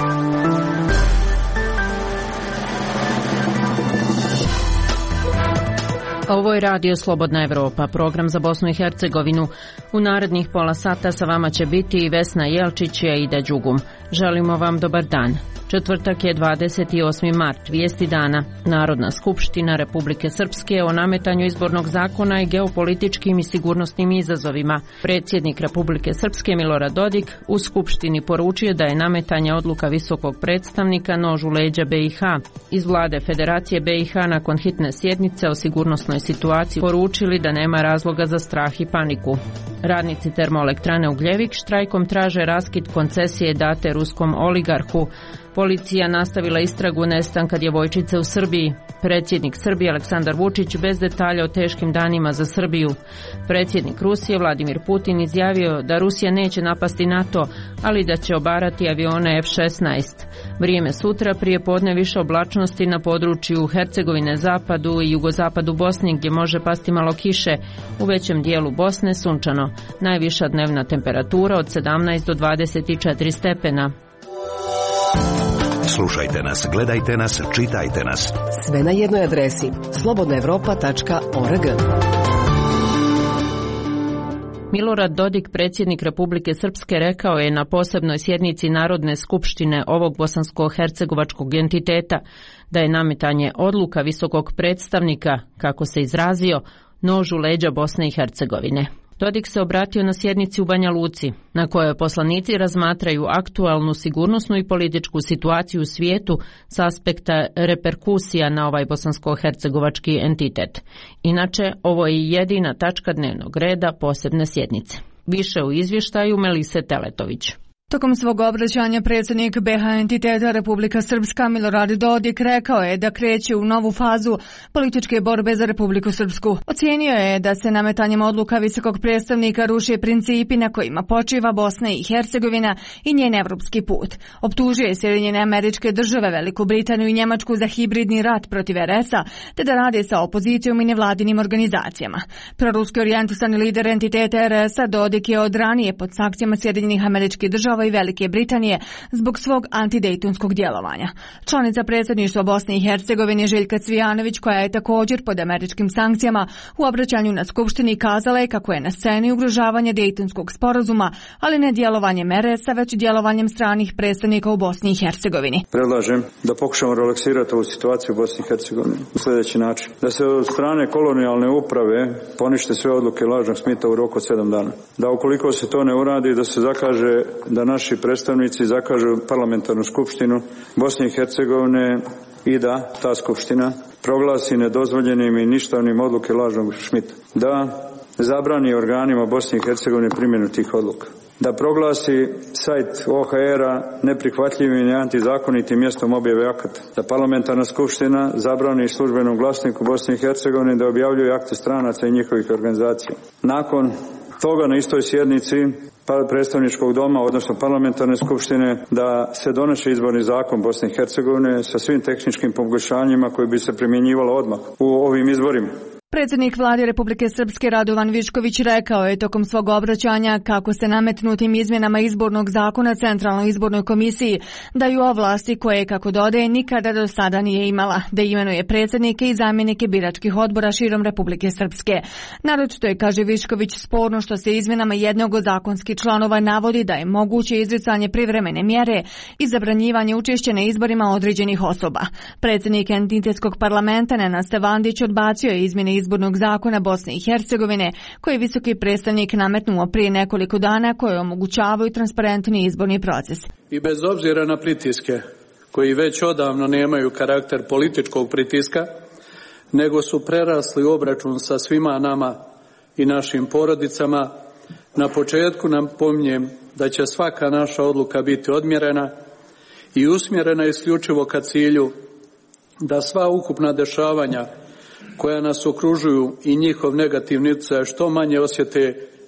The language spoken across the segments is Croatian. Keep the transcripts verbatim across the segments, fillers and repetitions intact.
Ovo je Radio Slobodna Evropa, program za Bosnu i Hercegovinu. U narednih pola sata sa vama će biti i Vesna Jelčić i Aida Đugum. Želimo vam dobar dan. Četvrtak je dvadeset osmi mart, vijesti dana. Narodna skupština Republike Srpske o nametanju izbornog zakona i geopolitičkim i sigurnosnim izazovima. Predsjednik Republike Srpske Milorad Dodik u skupštini poručio da je nametanje odluka visokog predstavnika nož u leđa B i H. Iz vlade Federacije B i H nakon hitne sjednice o sigurnosnoj situaciji poručili da nema razloga za strah i paniku. Radnici termoelektrane Ugljevik štrajkom traže raskid koncesije date ruskom oligarhu. Policija nastavila istragu nestanka djevojčice u Srbiji. Predsjednik Srbije Aleksandar Vučić bez detalja o teškim danima za Srbiju. Predsjednik Rusije Vladimir Putin izjavio da Rusija neće napasti NATO, ali da će obarati avione F šesnaest. Vrijeme sutra prije podne više oblačnosti na području Hercegovine, zapadu i jugozapadu Bosne gdje može pasti malo kiše. U većem dijelu Bosne sunčano. Najviša dnevna temperatura od sedamnaest do dvadeset četiri stepena. Slušajte nas, gledajte nas, čitajte nas. Sve na jednoj adresi slobodna evropa tačka org. Milorad Dodik, predsjednik Republike Srpske, rekao je na posebnoj sjednici Narodne skupštine ovog bosansko-hercegovačkog entiteta da je nametanje odluka visokog predstavnika, kako se izrazio, nož u leđa Bosne i Hercegovine. Dodik se obratio na sjednici u Banja Luci, na kojoj poslanici razmatraju aktualnu sigurnosnu i političku situaciju u svijetu s aspekta reperkusija na ovaj bosansko-hercegovački entitet. Inače, ovo je jedina tačka dnevnog reda posebne sjednice. Više u izvještaju Melise Teletović. Tokom svog obraćanja predsjednik B H entiteta Republika Srpska Milorad Dodik rekao je da kreće u novu fazu političke borbe za Republiku Srpsku. Ocijenio je da se nametanjem odluka visokog predstavnika ruše principi na kojima počiva Bosna i Hercegovina i njen evropski put. Optužio je Sjedinjene Američke Države, Veliku Britaniju i Njemačku za hibridni rat protiv R S-a, te da rade sa opozicijom i nevladinim organizacijama. Proruski orijentisani lider entiteta R S-a Dodik je od ranije pod sankcijama Sjedinjenih Američkih Država i Velike Britanije zbog svog antidejtonskog djelovanja. Članica predsjedništva Bosne i Hercegovine Željka Cvijanović, koja je također pod američkim sankcijama, u obraćanju na skupštini kazala je kako je na sceni ugrožavanje dejtonskog sporazuma, ali ne djelovanjem R S-a, već djelovanjem stranih predstavnika u Bosni i Hercegovini. Predlažem da pokušamo relaksirati ovu situaciju u Bosni i Hercegovini u sljedeći način. Da se od strane kolonijalne uprave ponište sve odluke lažnog Smita u roku od sedam dana. Da ukoliko se to ne uradi, da se zakaže da naši predstavnici zakažu parlamentarnu skupštinu Bosne i Hercegovine i da ta skupština proglasi nedozvoljenim i ništavnim odluke lažnog Šmita. Da zabrani organima Bosne i Hercegovine primjenu tih odluka. Da proglasi sajt O H R-a neprihvatljivim i antizakonitim mjestom objave akata. Da parlamentarna skupština zabrani službenom glasniku Bosne i Hercegovine da objavljuju akte stranaca i njihovih organizacija. Nakon toga na istoj sjednici predstavničkog doma, odnosno parlamentarne skupštine, da se donese izborni zakon Bosne i Hercegovine sa svim tehničkim poboljšanjima koji bi se primjenjivalo odmah u ovim izborima. Predsjednik vlade Republike Srpske Radovan Višković rekao je tokom svog obraćanja kako se nametnutim izmjenama izbornog zakona Centralnoj izbornoj komisiji daju ovlasti koje, kako dodaje, nikada do sada nije imala, da imenuje predsjednike i zamjenike biračkih odbora širom Republike Srpske. Naročito je, kaže Višković, sporno što se izmjenama jednog od zakonskih članova navodi da je moguće izricanje privremene mjere i zabranjivanje učešća na izborima određenih osoba. Predsjednik entitetskog parlamenta Nenad Stevandić odbacio je izmjene izbornog zakona Bosne i Hercegovine, koji je visoki predstavnik nametnuo prije nekoliko dana, koje omogućavaju transparentni izborni proces. I bez obzira na pritiske, koji već odavno nemaju karakter političkog pritiska, nego su prerasli obračun sa svima nama i našim porodicama, na početku napominjem da će svaka naša odluka biti odmjerena i usmjerena isključivo ka cilju da sva ukupna dešavanja koja nas okružuju i njihov negativni utjecaj što manje osjete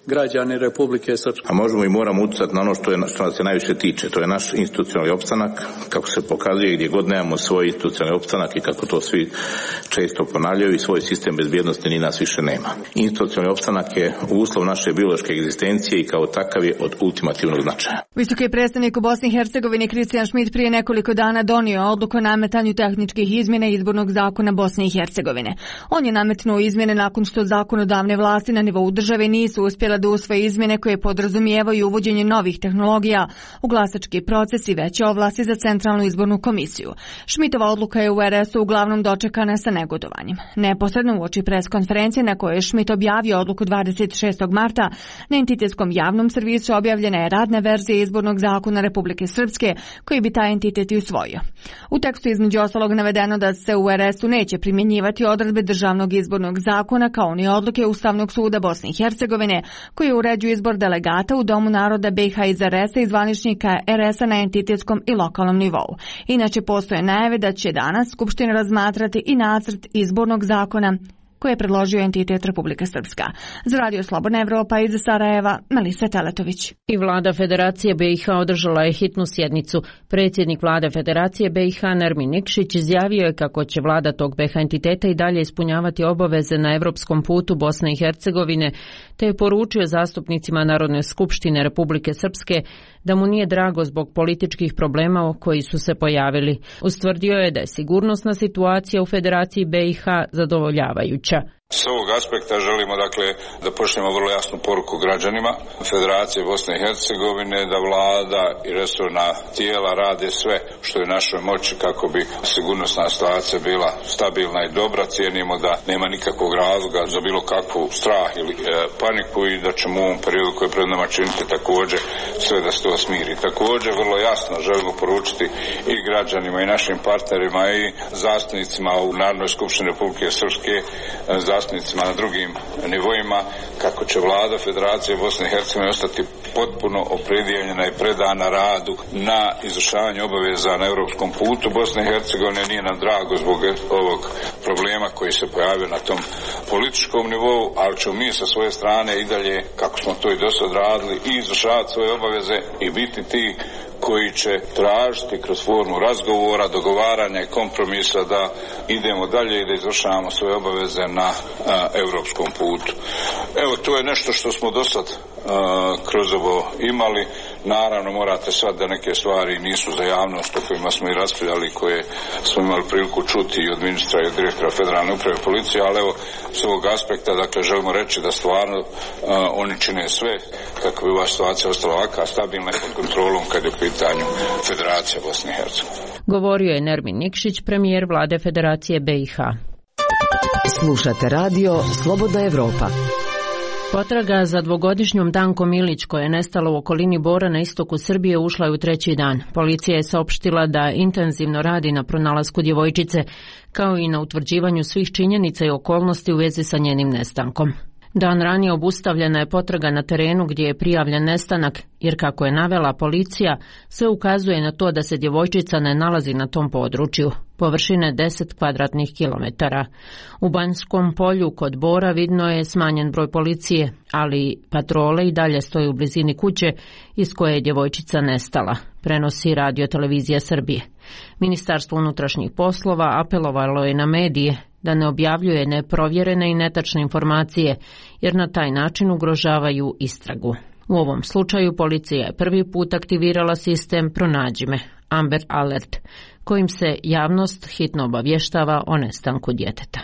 građani Republike Srpske. A možemo i moramo utjecati na ono što, je, što nas se najviše tiče. To je naš institucionalni opstanak, kako se pokazuje gdje god nemamo svoj institucionalni opstanak i kako to svi često ponavljaju i svoj sistem bezbjednosti ni nas više nema. Institucionalni opstanak je uslov naše biološke egzistencije i kao takav je od ultimativnog značaja. Visoki predstavnik u Bosni i Hercegovini Kristijan Šmit prije nekoliko dana donio odluku o nametanju tehničkih izmjena izbornog zakona Bosne i Hercegovine. On je nametnuo izmjene nakon što zakonodavne vlasti na nivou države nisu uspjela da usvoje izmjene koje podrazumijevaju uvođenje novih tehnologija u glasački proces i veće ovlasti za Centralnu izbornu komisiju. Šmitova odluka je u er es u uglavnom dočekana sa negodovanjem. Neposredno uoči pres konferencije na kojoj je Šmit objavio odluku dvadeset šestog marta, na entitetskom javnom servisu objavljena je radna verzija izbornog zakona Republike Srpske koji bi taj entitet i usvojio. U tekstu između ostalog navedeno da se u er esu neće primjenjivati odredbe državnog izbornog zakona kao ni odluke Ustavnog suda Bosne i Hercegovine koji uređuju izbor delegata u Domu naroda be i ha iz er esa i zvaničnika er esa na entitetskom i lokalnom nivou. Inače postoje najave da će danas Skupština razmatrati i nacrt izbornog zakona koje je predložio entitet Republika Srpska. Za Radio Slobodna Evropa iz Sarajeva, Melisa Teletović. I vlada Federacije be i ha održala je hitnu sjednicu. Predsjednik vlade Federacije be i ha Nermin Nikšić izjavio je kako će vlada tog be i ha entiteta i dalje ispunjavati obaveze na evropskom putu Bosne i Hercegovine, te je poručio zastupnicima Narodne skupštine Republike Srpske da mu nije drago zbog političkih problema koji su se pojavili. Ustvrdio je da je sigurnosna situacija u Federaciji be i ha zadovoljavajuća. S ovog aspekta želimo dakle da pošaljemo vrlo jasnu poruku građanima Federacije Bosne i Hercegovine da vlada i resorna tijela rade sve što je u našoj moći kako bi sigurnosna situacija bila stabilna i dobra. Cijenimo da nema nikakvog razloga za bilo kakvu strah ili e, paniku i da ćemo u ovom periodu koji je pred nama činiti također sve da se to smiri. Također vrlo jasno želimo poručiti i građanima i našim partnerima i zastupnicima u Narodnoj skupštini Republike Srpske, za zastupnicima na drugim nivoima kako će vlada Federacije Bosne i Hercegovine ostati potpuno opredijeljena i predana radu na izvršavanju obaveza na europskom putu Bosne i Hercegovine. Nije nam drago zbog ovog problema koji se pojavio na tom političkom nivou, ali ćemo mi sa svoje strane i dalje, kako smo to i dosad radili, i izvršavati svoje obaveze i biti ti koji će tražiti kroz formu razgovora, dogovaranja i kompromisa da idemo dalje i da izvršavamo svoje obaveze na a, europskom putu. Evo, to je nešto što smo dosad a, kroz ovo imali. Naravno, morate sad da neke stvari nisu za javnost o kojima smo i raspravljali, koje smo imali priliku čuti i od ministra i od direktora Federalne uprave policije, ali evo, s ovog aspekta, dakle, želimo reći da stvarno a, oni čine sve kako bi ova situacija ostala ovakva, stabilna i pod kontrolom kad je u pitanju Federacija Bosne i Hercegovine. Govorio je Nermin Nikšić, premijer vlade Federacije be i ha. Slušate radio Slobodna Evropa. Potraga za dvogodišnjom Dankom Ilić koja je nestala u okolini Bora na istoku Srbije ušla je u treći dan. Policija je saopštila da intenzivno radi na pronalasku djevojčice, kao i na utvrđivanju svih činjenica i okolnosti u vezi sa njenim nestankom. Dan ranije obustavljena je potraga na terenu gdje je prijavljen nestanak, jer kako je navela policija, sve ukazuje na to da se djevojčica ne nalazi na tom području, površine deset kvadratnih kilometara. U Banjskom polju kod Bora vidno je smanjen broj policije, ali patrole i dalje stoje u blizini kuće iz koje je djevojčica nestala, prenosi Radio Televizija Srbije. Ministarstvo unutrašnjih poslova apelovalo je na medije da ne objavljuje neprovjerene i netačne informacije, jer na taj način ugrožavaju istragu. U ovom slučaju policija je prvi put aktivirala sistem Pronađi me, Amber Alert, kojim se javnost hitno obavještava o nestanku djeteta.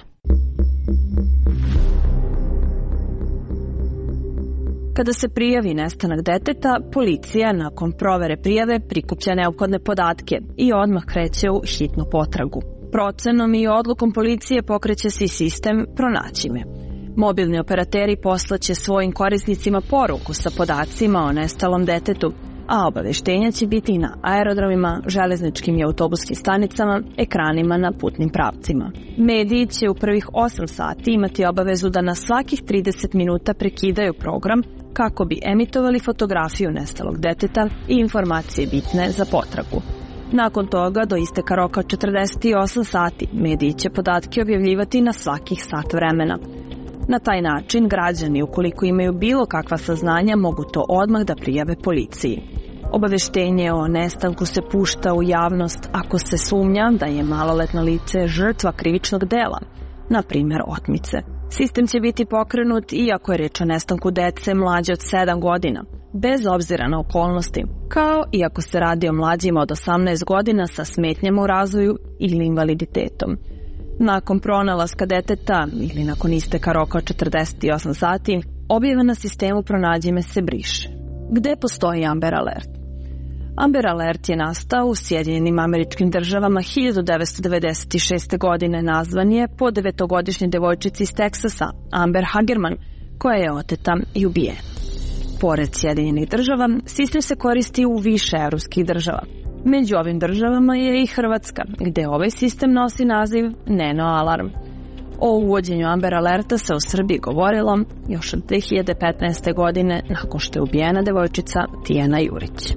Kada se prijavi nestanak deteta, policija nakon provere prijave prikuplja neophodne podatke i odmah kreće u hitnu potragu. Procenom i odlukom policije pokreće se i sistem Pronaći me. Mobilni operateri poslaće svojim korisnicima poruku sa podacima o nestalom detetu, a obaveštenja će biti i na aerodromima, železničkim i autobuskim stanicama, ekranima na putnim pravcima. Mediji će u prvih osam sati imati obavezu da na svakih trideset minuta prekidaju program kako bi emitovali fotografiju nestalog deteta i informacije bitne za potragu. Nakon toga, do isteka roka četrdeset osam sati, mediji će podatke objavljivati na svakih sat vremena. Na taj način građani, ukoliko imaju bilo kakva saznanja, mogu to odmah da prijave policiji. Obaveštenje o nestanku se pušta u javnost ako se sumnja da je maloletno lice žrtva krivičnog dela, na primjer otmice. Sistem će biti pokrenut iako je reč o nestanku dece mlađe od sedam godina, bez obzira na okolnosti, kao i ako se radi o mlađima od osamnaest godina sa smetnjama u razvoju ili invaliditetom. Nakon pronalaska deteta ili nakon isteka roka od četrdeset osam sati, objava na sistemu Pronađi me se briše. Gde postoji Amber Alert? Amber Alert je nastao u Sjedinjenim Američkim Državama hiljadu devetsto devedeset šeste. godine. Nazvan je po devetogodišnjoj devojčici iz Teksasa, Amber Hagerman, koja je oteta i ubijena. Pored Sjedinjenih Država, sistem se koristi u više evropskih država. Među ovim državama je i Hrvatska, gde ovaj sistem nosi naziv Neno Alarm. O uvođenju Amber Alerta se u Srbiji govorilo još od dve hiljade petnaeste. godine nakon što je ubijena devojčica Tijana Jurić.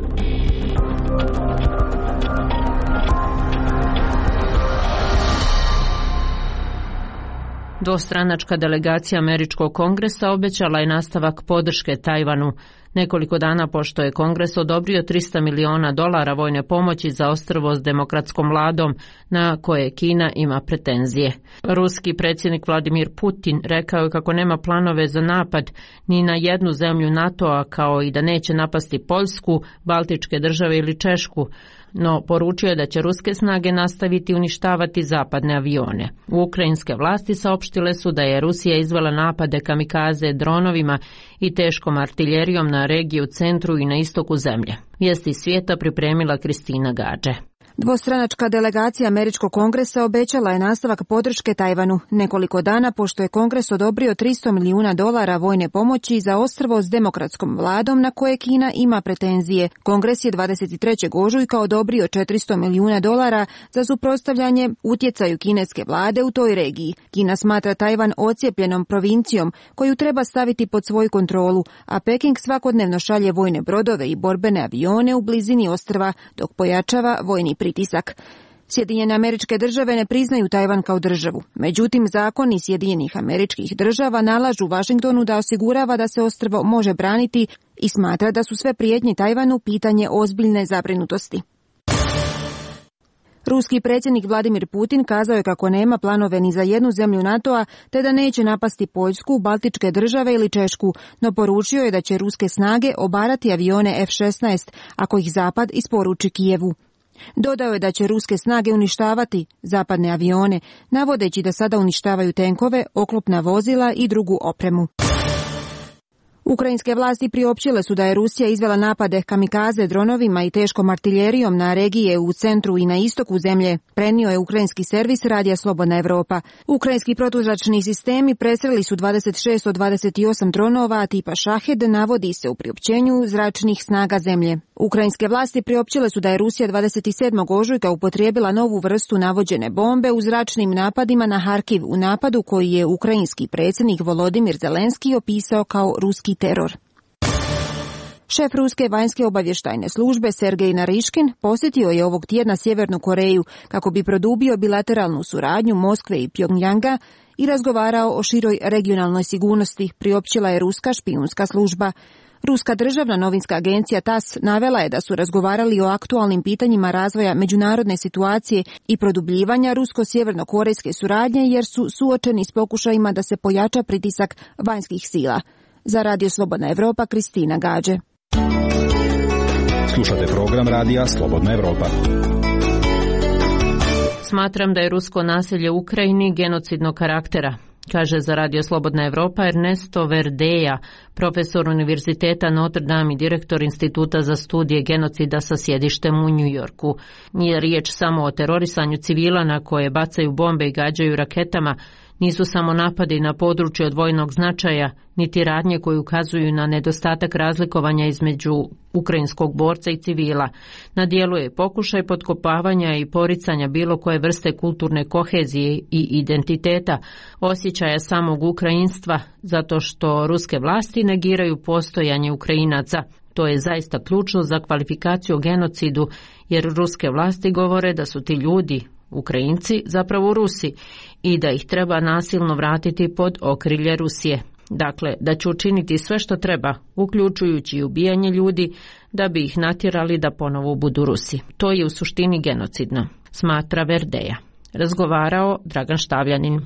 Dvostranačka delegacija Američkog kongresa obećala je nastavak podrške Tajvanu. Nekoliko dana pošto je Kongres odobrio trista miliona dolara vojne pomoći za ostrvo s demokratskom vladom na koje Kina ima pretenzije. Ruski predsjednik Vladimir Putin rekao je kako nema planove za napad ni na jednu zemlju NATO-a, kao i da neće napasti Poljsku, Baltičke države ili Češku, no poručio je da će ruske snage nastaviti uništavati zapadne avione. Ukrajinske vlasti saopštile su da je Rusija izvela napade kamikaze dronovima i teškom artiljerijom na regiju u centru i na istoku zemlje. Vijesti svijeta pripremila Kristina Gađe. Dvostranačka delegacija Američkog kongresa obećala je nastavak podrške Tajvanu nekoliko dana pošto je Kongres odobrio tristo milijuna dolara vojne pomoći za ostrvo s demokratskom vladom na koje Kina ima pretenzije. Kongres je dvadeset trećeg ožujka odobrio četiristo milijuna dolara za suprotstavljanje utjecaju kineske vlade u toj regiji. Kina smatra Tajvan odcijepljenom provincijom koju treba staviti pod svoju kontrolu, a Peking svakodnevno šalje vojne brodove i borbene avione u blizini ostrva dok pojačava vojni pritisak. Sjedinjene Američke Države ne priznaju Tajvan kao državu. Međutim, zakoni Sjedinjenih Američkih Država nalažu Vašingtonu da osigurava da se ostrvo može braniti i smatra da su sve prijetnje Tajvanu pitanje ozbiljne zabrinutosti. Ruski predsjednik Vladimir Putin kazao je kako nema planove ni za jednu zemlju NATO-a, te da neće napasti Poljsku, Baltičke države ili Češku, no poručio je da će ruske snage obarati avione F šesnaest ako ih Zapad isporuči Kijevu. Dodao je da će ruske snage uništavati zapadne avione, navodeći da sada uništavaju tenkove, oklopna vozila i drugu opremu. Ukrajinske vlasti priopćile su da je Rusija izvela napade kamikaze dronovima i teškom artiljerijom na regije u centru i na istoku zemlje, prenio je ukrajinski servis Radija Slobodna Evropa. Ukrajinski protuzračni sistemi presreli su dvadeset šest od dvadeset osam dronova tipa Šahed, navodi se u priopćenju zračnih snaga zemlje. Ukrajinske vlasti priopćile su da je Rusija dvadeset sedmog ožujka upotrijebila novu vrstu navođene bombe u zračnim napadima na Harkiv, u napadu koji je ukrajinski predsjednik Volodimir Zelenski opisao kao ruski teror. Šef ruske vanjske obavještajne službe Sergej Nariškin posjetio je ovog tjedna Sjevernu Koreju kako bi produbio bilateralnu suradnju Moskve i Pjongjanga i razgovarao o široj regionalnoj sigurnosti, priopćila je ruska špijunska služba. Ruska državna novinska agencija T A S navela je da su razgovarali o aktualnim pitanjima razvoja međunarodne situacije i produbljivanja rusko-sjeverno-korejske suradnje jer su suočeni s pokušajima da se pojača pritisak vanjskih sila. Za Radio Slobodna Evropa, Kristina Gađe. Slušate program Radija Slobodna Evropa. Smatram da je rusko nasilje u Ukrajini genocidnog karaktera, kaže za Radio Slobodna Evropa Ernesto Verdeja, profesor Univerziteta Notre Dame i direktor Instituta za studije genocida sa sjedištem u New Yorku. Nije riječ samo o terorisanju civila na koje bacaju bombe i gađaju raketama, nisu samo napadi na područje od vojnog značaja, niti radnje koje ukazuju na nedostatak razlikovanja između ukrajinskog borca i civila. Na dijelu je pokušaj potkopavanja i poricanja bilo koje vrste kulturne kohezije i identiteta, osjećaja samog ukrajinstva, zato što ruske vlasti negiraju postojanje Ukrajinaca. To je zaista ključno za kvalifikaciju o genocidu, jer ruske vlasti govore da su ti ljudi, Ukrajinci zapravo Rusi, i da ih treba nasilno vratiti pod okrilje Rusije. Dakle, da će učiniti sve što treba, uključujući i ubijanje ljudi, da bi ih natjerali da ponovo budu Rusi. To je u suštini genocidno, smatra Verdeja. Razgovarao Dragan Štavljanin.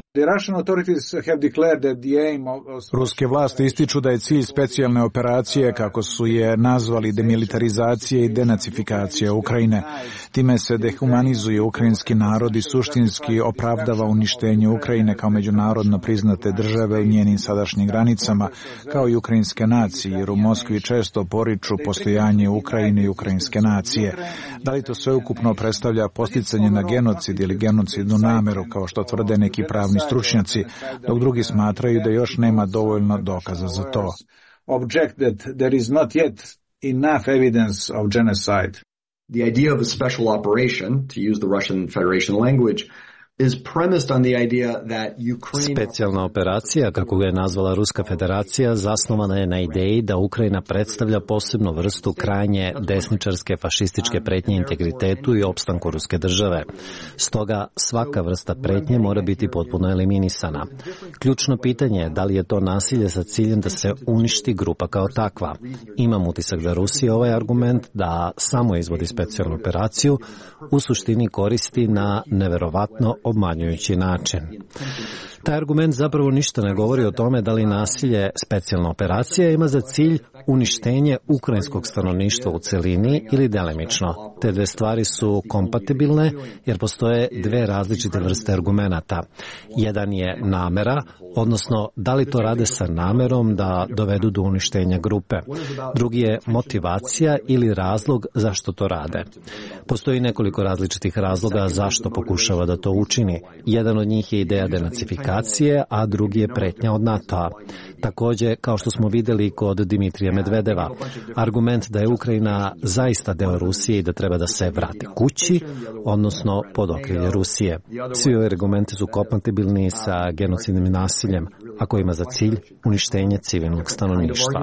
Ruske vlasti ističu da je cilj specijalne operacije, kako su je nazvali, demilitarizacije i denacifikacija Ukrajine. Time se dehumanizuje ukrajinski narod i suštinski opravdava uništenje Ukrajine kao međunarodno priznate države u njenim sadašnjim granicama, kao i ukrajinske nacije, jer u Moskvi često poriču postojanje Ukrajine i ukrajinske nacije. Da li to sveukupno predstavlja posticanje na genocid ili genocidnu nameru, kao što tvrde neki pravni stručnjaci, dok drugi smatraju da još nema dovoljno dokaza za to. Object that there is not yet enough evidence of genocide. The idea of a special operation, to use the Russian Federation language, is premised on the idea that Ukraine... Specijalna operacija, kako ga je nazvala Ruska federacija, zasnovana je na ideji da Ukrajina predstavlja posebnu vrstu krajnje desničarske fašističke pretnje integritetu i opstanku ruske države. Stoga svaka vrsta pretnje mora biti potpuno eliminisana. Ključno pitanje je da li je to nasilje sa ciljem da se uništi grupa kao takva. Imam utisak da Rusija ovaj argument da samo izvodi specijalnu operaciju u suštini koristi na neverovatno obmanjujući način. Taj argument zapravo ništa ne govori o tome da li nasilje specijalna operacija ima za cilj uništenje ukrajinskog stanovništva u celini ili delimično. Te dve stvari su kompatibilne jer postoje dve različite vrste argumenata. Jedan je namera, odnosno da li to rade sa namerom da dovedu do uništenja grupe. Drugi je motivacija ili razlog zašto to rade. Postoji nekoliko različitih razloga zašto pokušava da to učini. Jedan od njih je ideja denacifikacije, a drugi je pretnja od NATO-a. Takođe, kao što smo videli kod Dimitrija Medvedeva, argument da je Ukrajina zaista deo Rusije i da treba da se vrati kući, odnosno pod okrilje Rusije. Svi ovi argumenti su kompatibilni sa genocidnim nasiljem, a koji ima za cilj uništenje civilnog stanovništva.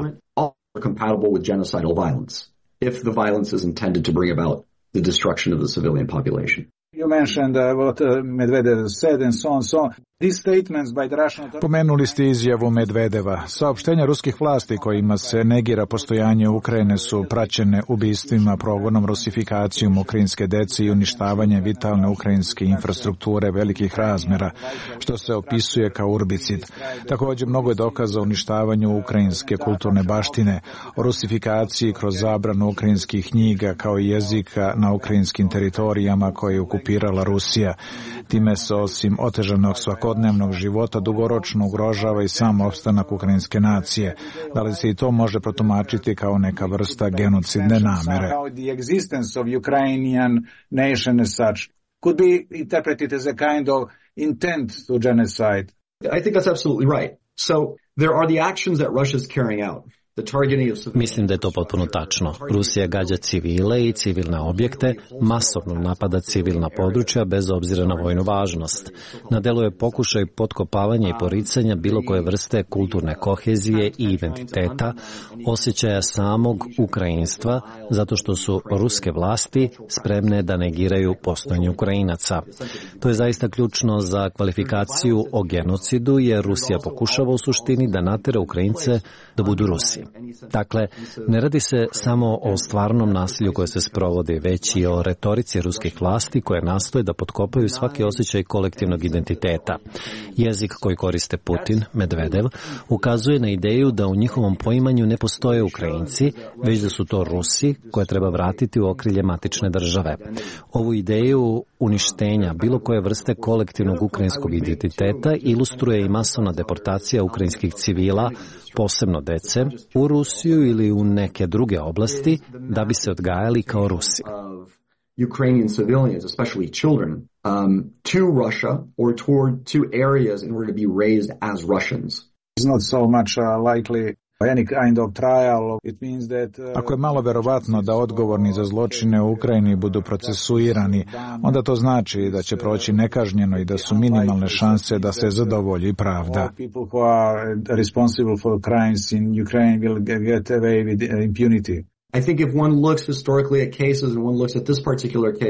You mentioned uh, what uh, Medvedev said and so on so on. These statements by the Russian... Pomenuli ste izjavu Medvedeva. Saopštenja ruskih vlasti kojima se negira postojanje Ukrajine su praćene ubistvima, progonom, rusifikacijom ukrajinske dece i uništavanjem vitalne ukrajinske infrastrukture velikih razmera, što se opisuje kao urbicid. Također mnogo je dokaza o uništavanju ukrajinske kulturne baštine, o rusifikaciji kroz zabranu ukrajinskih knjiga kao i jezika na ukrajinskim teritorijama koje je okupirala Rusija. Time se osim otežanog svakodnevnog života dugoročno ugrožava i sam opstanak ukrajinske nacije. Da li se i to može protumačiti kao neka vrsta genocidne namere? The existence of Ukrainian nation as such could be interpreted as a kind of intent to genocide. I think that's absolutely right. So there are the actions that Russia is carrying out. Mislim da je to potpuno tačno. Rusija gađa civile i civilne objekte, masovno napada civilna područja bez obzira na vojnu važnost. Na delu je pokušaj potkopavanja i poricanja bilo koje vrste kulturne kohezije i identiteta, osjećaja samog ukrajinstva, zato što su ruske vlasti spremne da negiraju postojanje Ukrajinaca. To je zaista ključno za kvalifikaciju o genocidu, jer Rusija pokušava u suštini da natera Ukrajince da budu Rusi. Dakle, ne radi se samo o stvarnom nasilju koje se sprovodi, već i o retorici ruskih vlasti koje nastoje da potkopaju svaki osjećaj kolektivnog identiteta. Jezik koji koriste Putin, Medvedev, ukazuje na ideju da u njihovom poimanju ne postoje Ukrajinci, već da su to Rusi koje treba vratiti u okrilje matične države. Ovu ideju uništenja bilo koje vrste kolektivnog ukrajinskog identiteta ilustruje i masovna deportacija ukrajinskih civila, posebno dece, u Rusiju ili u neke druge oblasti da bi se odgajali kao Rusi. Ukrainian civilians, especially children, um, to Russia or toward to areas in order to be raised as Russians. It's not so much uh, likely any kind of trial. It means that, uh, Ako je malo verovatno da odgovorni za zločine u Ukrajini budu procesuirani, onda to znači da će proći nekažnjeno i da su minimalne šanse da se zadovolji pravda. People who are responsible for crimes in Ukraine will get away with impunity. I think if one looks historically at cases and one looks at this particular case,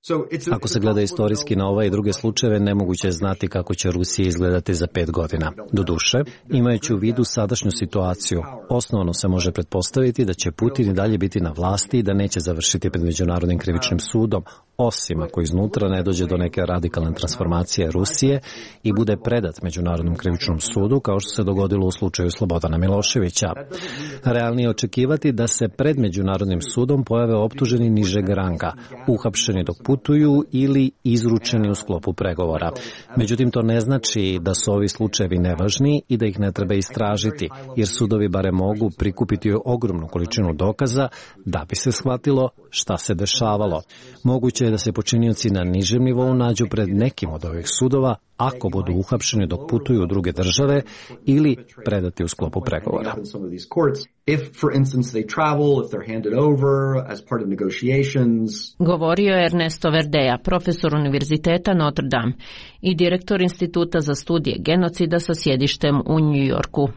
Ako se gleda istorijski na ovaj i druge slučajeve, nemoguće je znati kako će Rusija izgledati za pet godina. Doduše, imajući u vidu sadašnju situaciju, osnovno se može pretpostaviti da će Putin i dalje biti na vlasti i da neće završiti pred Međunarodnim krivičnim sudom, osim ako iznutra ne dođe do neke radikalne transformacije Rusije i bude predat Međunarodnom krivičnom sudu, kao što se dogodilo u slučaju Slobodana Miloševića. Realnije očekivati da se pred Međunarodnim sudom pojave optuženi nižeg ranga, uhapšeni dok putuju ili izručeni u sklopu pregovora. Međutim, to ne znači da su ovi slučajevi nevažni i da ih ne treba istražiti, jer sudovi bare mogu prikupiti ogromnu količinu dokaza da bi se shvatilo šta se dešavalo. Moguće je da se počinioci na nižem nivou nađu pred nekim od ovih sudova ako budu uhapšeni dok putuju u druge države ili predati u sklopu pregovora. Govorio je Ernesto Verdea, profesor Univerziteta Notre Dame i direktor Instituta za studije genocida sa sjedištem u New Yorku.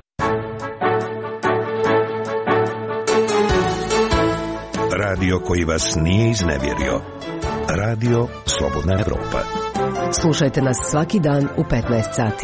Radio koji vas nije iznevjerio. Radio Slobodna Evropa. Slušajte nas svaki dan u petnaest sati.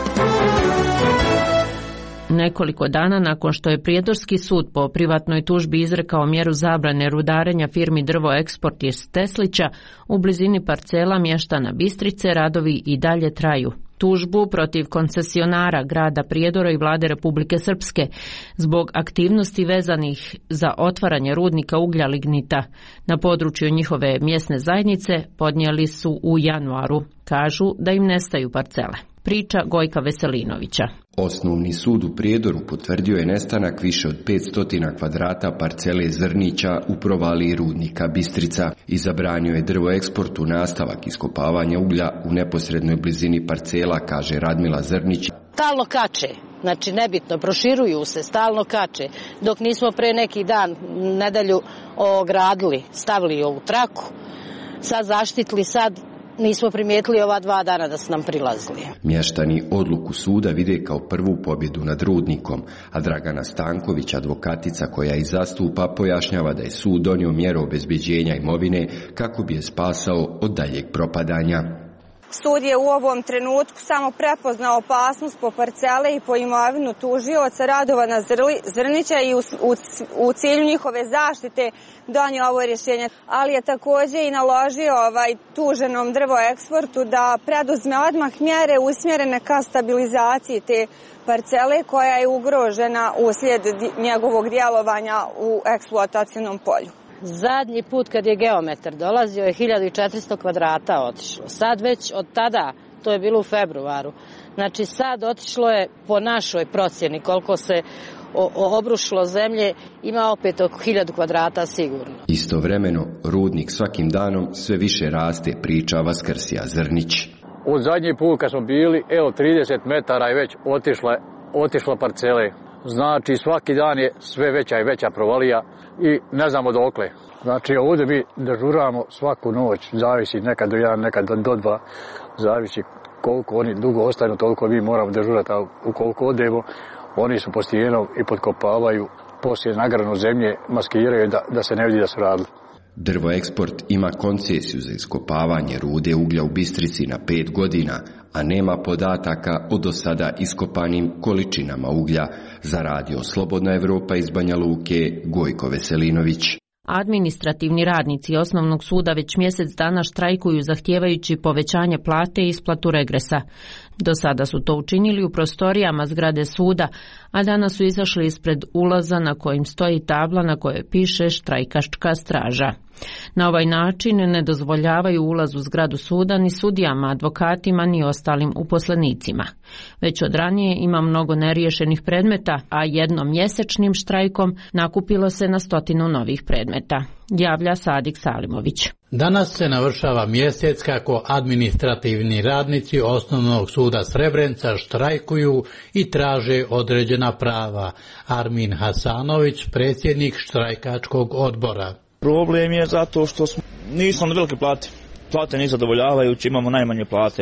Nekoliko dana nakon što je Prijedorski sud po privatnoj tužbi izrekao mjeru zabrane rudarenja firmi Drvo Eksport iz Teslića, u blizini parcela mještana Bistrice radovi i dalje traju. Tužbu protiv koncesionara grada Prijedora i vlade Republike Srpske zbog aktivnosti vezanih za otvaranje rudnika uglja lignita na području njihove mjesne zajednice podnijeli su u januaru. Kažu da im nestaju parcele. Priča Gojka Veselinovića. Osnovni sud u Prijedoru potvrdio je nestanak više od petsto kvadrata parcele Zrnića u provaliji rudnika Bistrica i zabranio je Drvo Eksportu nastavak iskopavanja uglja u neposrednoj blizini parcela, kaže Radmila Zrnić. Stalno kače, znači nebitno, proširuju se, stalno kače. Dok nismo pre neki dan, nedelju, ogradili, stavili ovu traku, sad zaštitili, sad nismo primijetili ova dva dana da su nam prilazili. Mještani odluku suda vide kao prvu pobjedu nad rudnikom, a Dragana Stanković, advokatica koja ih zastupa, pojašnjava da je sud donio mjeru obezbeđenja imovine kako bi je spasao od daljeg propadanja. Sud je u ovom trenutku samo prepoznao opasnost po parcele i po imovinu tužioca Radovana Zrnića i u, u, u cilju njihove zaštite donio ovo rješenje. Ali je također i naložio ovaj tuženom Drvo Eksportu da preduzme odmah mjere usmjerene ka stabilizaciji te parcele koja je ugrožena uslijed njegovog djelovanja u eksploatacijnom polju. Zadnji put kad je geometar dolazio je hiljadu četiristo kvadrata otišlo. Sad već od tada, to je bilo u februaru, znači sad otišlo je po našoj procjeni koliko se o, o, obrušilo zemlje, ima opet oko hiljadu kvadrata sigurno. Istovremeno, rudnik svakim danom sve više raste, priča Vaskrsija Zrnić. Od zadnji put kad smo bili, evo trideset metara je već otišla, otišla parcele. Znači svaki dan je sve veća i veća provalija i ne znamo dokle. Znači ovdje mi dežuramo svaku noć, zavisi nekad do jedan, nekad do dva, zavisi koliko oni dugo ostanu, toliko mi moramo dežurati, a ukoliko odemo, oni su po stijenom i potkopavaju, poslije nagranu zemlje maskiraju da, da se ne vidi da su radili. Drvo Eksport ima koncesiju za iskopavanje rude uglja u Bistrici na pet godina, a nema podataka o do sada iskopanim količinama uglja. Za radio Slobodna Evropa iz Banja Luke, Gojko Veselinović. Administrativni radnici Osnovnog suda već mjesec dana štrajkuju zahtijevajući povećanje plate i isplatu regresa. Do sada su to učinili u prostorijama zgrade suda, a danas su izašli ispred ulaza na kojim stoji tabla na kojoj piše štrajkaška straža. Na ovaj način ne dozvoljavaju ulaz u zgradu suda ni sudijama, advokatima ni ostalim uposlenicima. Već od ranije ima mnogo neriješenih predmeta, a jednom mjesečnim štrajkom nakupilo se na stotinu novih predmeta. Javlja Sadik Salimović. Danas se navršava mjesec kako administrativni radnici Osnovnog suda Srebrenica štrajkuju i traže određena prava. Armin Hasanović, predsjednik štrajkačkog odbora. Problem je zato što smo, nismo na velike plate. Plate nisu zadovoljavajuće, imamo najmanje plate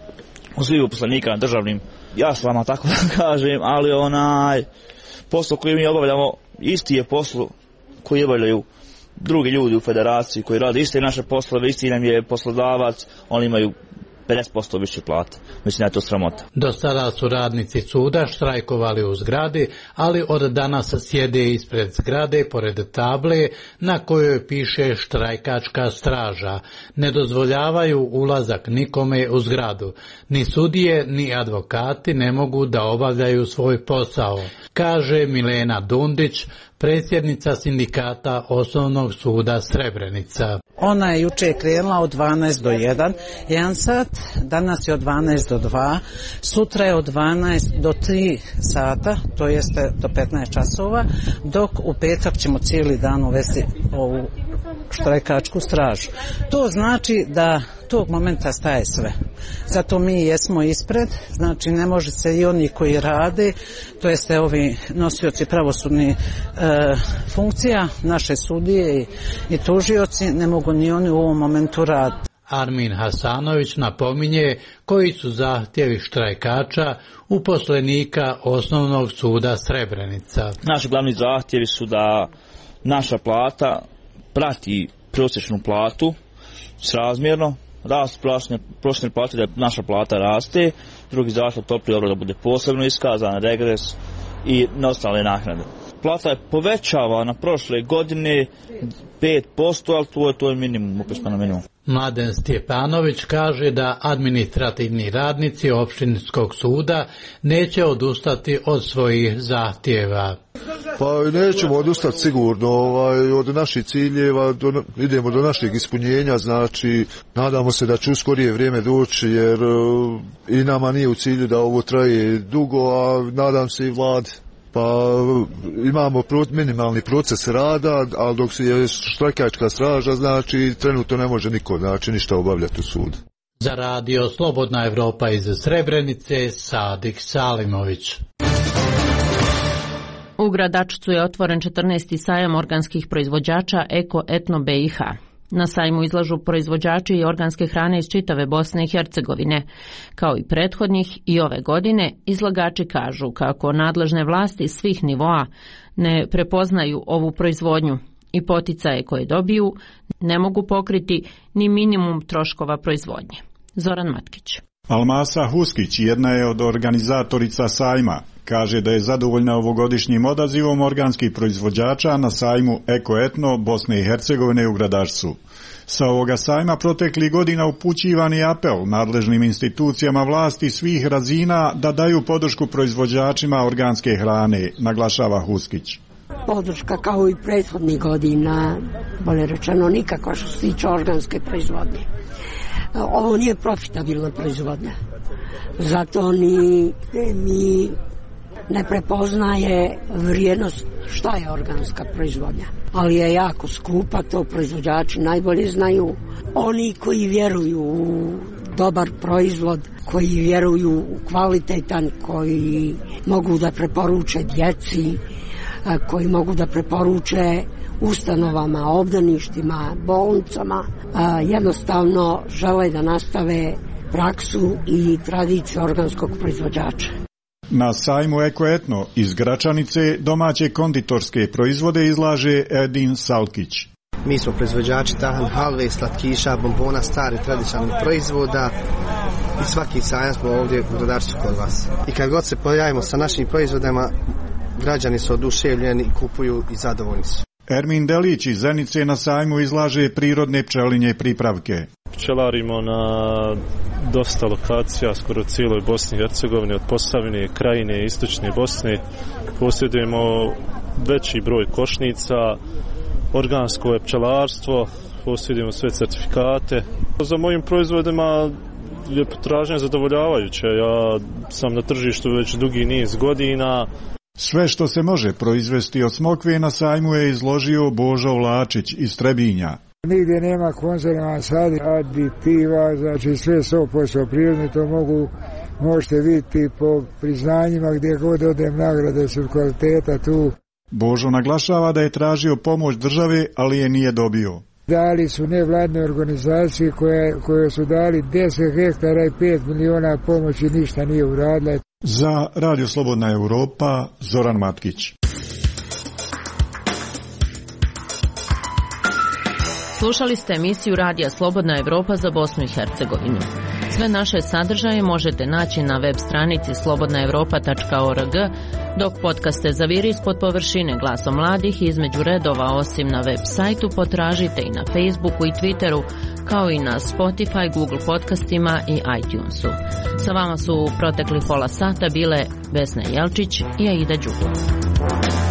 u svih uposlenika na državnim jaslama, tako da kažem, ali onaj posao koji mi obavljamo isti je posao koji obavljaju drugi ljudi u federaciji koji rade iste naše poslove, isti nam je poslodavac, oni imaju pedeset posto više plate. Mislim da je to sramota. Do sada su radnici suda štrajkovali u zgradi, ali od danas sjede ispred zgrade pored table na kojoj piše štrajkačka straža. Ne dozvoljavaju ulazak nikome u zgradu. Ni sudije, ni advokati ne mogu da obavljaju svoj posao, kaže Milena Dundić, predsjednica sindikata Osnovnog suda Srebrenica. Ona je juče krenula od dvanaest do jedan, jedan sat, danas je od dvanaest do dva, sutra je od dvanaest do tri sata, to jeste do petnaest časova, dok u petak ćemo cijeli dan uvesti ovu štrajkačku stražu. To znači da tog momenta staje sve. Zato mi jesmo ispred, znači ne može se i oni koji rade, to jeste ovi nosioci pravosudnih e, funkcija, naše sudije i, i tužioci, ne mogu ni oni u ovom momentu raditi. Armin Hasanović napominje koji su zahtjevi štrajkača uposlenika Osnovnog suda Srebrenica. Naši glavni zahtjevi su da naša plata prati prosječnu platu srazmjerno, rast prosječne plate, da naša plata raste, drugi zahtjev topli obrok da bude posebno iskazan, regres i ostale naknade. Plata je povećavana prošle godine pet posto, ali to je, to je minimum, upisano na minimum. Mladen Stjepanović kaže da administrativni radnici opštinskog suda neće odustati od svojih zahtjeva. Pa nećemo odustati sigurno ovaj, od naših ciljeva, do, idemo do našeg ispunjenja, znači nadamo se da će u skorije vrijeme doći jer uh, i nama nije u cilju da ovo traje dugo, a nadam se i vladi. Pa imamo minimalni proces rada, ali dok je štrajkačka straža, znači trenutno ne može niko, znači ništa obavljati u sudu. Za radio Slobodna Evropa iz Srebrenice, Sadik Salimović. U Gradačcu je otvoren četrnaesti sajam organskih proizvođača Eko Etno B i H. Na sajmu izlažu proizvođači i organske hrane iz čitave Bosne i Hercegovine. Kao i prethodnih i ove godine, izlagači kažu kako nadležne vlasti svih nivoa ne prepoznaju ovu proizvodnju i poticaje koje dobiju ne mogu pokriti ni minimum troškova proizvodnje. Zoran Matkić. Almasa Huskić jedna je od organizatorica sajma. Kaže da je zadovoljna ovogodišnjim odazivom organskih proizvođača na sajmu Eko Etno Bosne i Hercegovine u Gradačcu. Sa ovoga sajma proteklih godina upućivan je apel nadležnim institucijama vlasti svih razina da daju podršku proizvođačima organske hrane, naglašava Huskić. Podrška kao i prethodnih godina, bolje rečeno nikakva što se tiče organske proizvodnje. Ovo nije profitabilna proizvodnja. Zato ni mi ne prepoznaje vrijednost šta je organska proizvodnja. Ali je jako skupa, to proizvođači najbolje znaju. Oni koji vjeruju u dobar proizvod, koji vjeruju u kvalitetan, koji mogu da preporuče djeci, koji mogu da preporuče ustanovama, obdaništima, bolnicama, jednostavno žele da nastave praksu i tradiciju organskog proizvođača. Na sajmu Eko Etno iz Gračanice domaće konditorske proizvode izlaže Edin Salkić. Mi smo proizvođači tahan halve, slatkiša, bombona, stari tradicionalnih proizvoda i svaki sajam smo ovdje u Gradačcu kod vas. I kad god se pojavimo sa našim proizvodima, građani su oduševljeni, kupuju i zadovoljni su. Ermin Delić iz Zenice na sajmu izlaže prirodne pčelinje pripravke. Pčelarimo na dosta lokacija, skoro cijeloj Bosni i Hercegovini, od Posavine, Krajine, Istočne Bosne. Posjedujemo veći broj košnica, organsko je pčelarstvo, posjedujemo sve certifikate. Za mojim proizvodima je potražnja zadovoljavajuća. Ja sam na tržištu već dugi niz godina. Sve što se može proizvesti od smokve na sajmu je izložio Božo Vlačić iz Trebinja. Nigdje nema konzervan sad, aditiva, znači sve sto posto prirodne, to mogu, možete vidjeti po priznanjima gdje god odem, nagrade su kvaliteta tu. Božo naglašava da je tražio pomoć države, ali je nije dobio. Dali su nevladne organizacije koje, koje su dali deset hektara i pet miliona pomoći, ništa nije uradila. Za Radio Slobodna Evropa, Zoran Matkić. Slušali ste emisiju Radija Slobodna Evropa za Bosnu i Hercegovinu. Sve naše sadržaje možete naći na web stranici slobodna evropa tačka org, dok podcaste Zaviri ispod površine Glasom mladih između redova osim na web sajtu potražite i na Facebooku i Twitteru, kao i na Spotify, Google podcastima i iTunesu. Sa vama su u protekli pola sata bile Vesna Jelčić i Aida Đugum.